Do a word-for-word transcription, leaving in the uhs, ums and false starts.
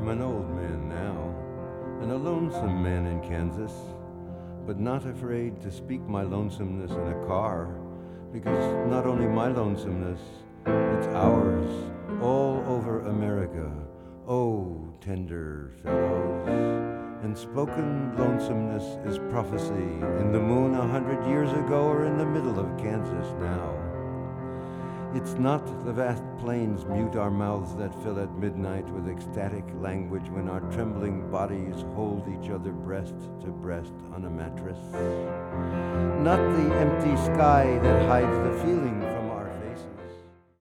I'm an old man now, and a lonesome man in Kansas, but not afraid to speak my lonesomeness in a car, because not only my lonesomeness, it's ours, all over America. Oh, tender fellows. And spoken lonesomeness is prophecy in the moon a hundred years ago or in the middle of Kansas now. It's not the vast plains mute our mouths that fill at midnight with ecstatic language when our trembling bodies hold each other breast to breast on a mattress. Not the empty sky that hides the feeling from